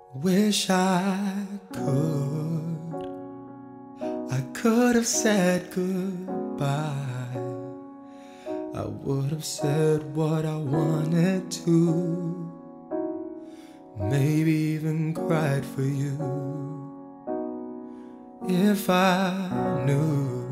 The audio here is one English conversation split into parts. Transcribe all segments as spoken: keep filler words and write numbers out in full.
Wish I could, I could have said goodbye. I would have said what I wanted to, maybe even cried for you. If I knew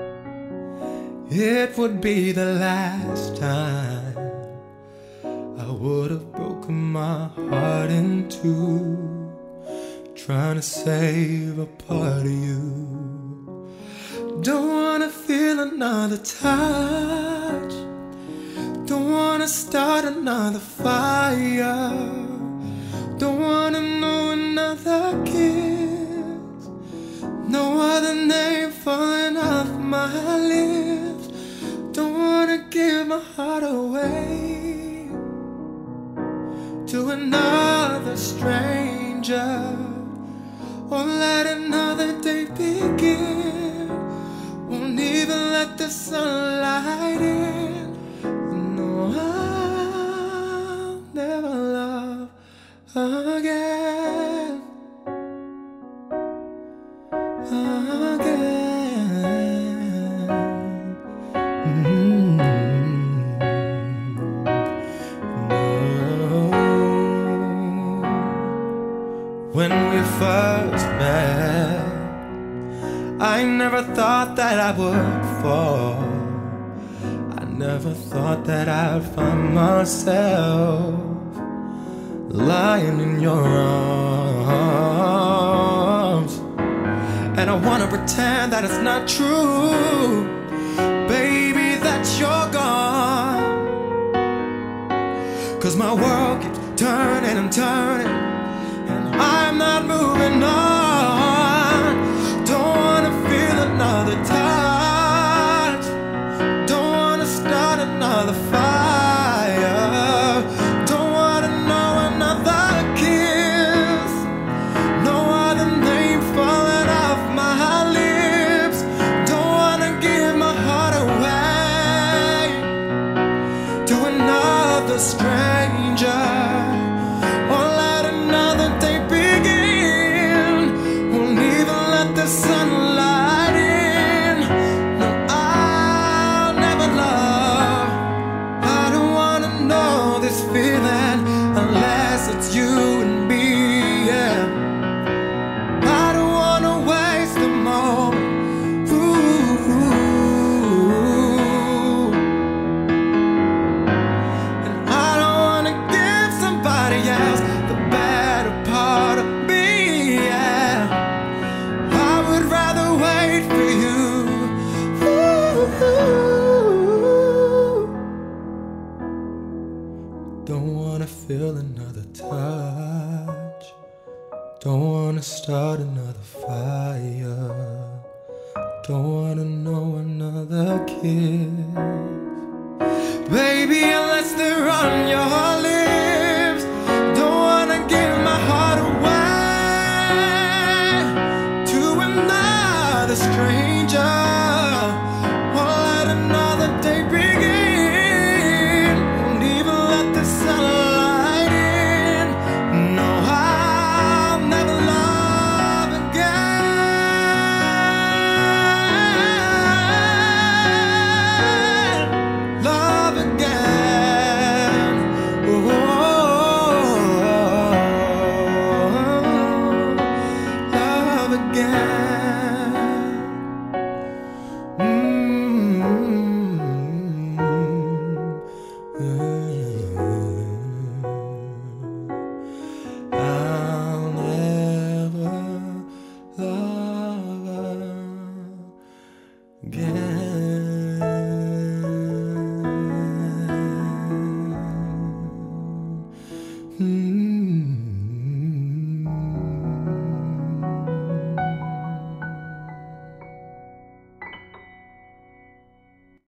it would be the last time, I would have broken my heart in two, trying to save a part of you. Don't wanna feel another touch, don't wanna start another fire, don't wanna know another kiss, no other name falling off my lips. Don't wanna give my heart away to another stranger, or let another day begin. Won't even let the sunlight in. No, I'll never love again, again. Mm-hmm. When we first met, I never thought that I would fall. I never thought that I'd find myself lying in your arms. And I wanna pretend that it's not true, baby, that you're gone. 'Cause my world keeps turning and turning, I'm not moving on. Don't wanna feel another touch, don't wanna start another fire, don't wanna know another kiss, no other name falling off my lips. Don't wanna give my heart away to another stranger, or let another day begin. Won't even let the sunlight in. No, I'll never love. I don't wanna know this feeling unless it's you and me, yeah. I don't wanna waste a moment. Ooh. And I don't wanna give somebody else the better part of me, yeah. I would rather wait for you. Ooh. Don't wanna feel another touch, don't wanna start another fire, don't wanna know another kiss, baby, unless they're on your lips. Don't wanna give my heart away to another stranger, or let another day begin. Won't even let the sunlight in. No, I'll never love again, love again. Oh, love again. Mm-hmm. Yeah.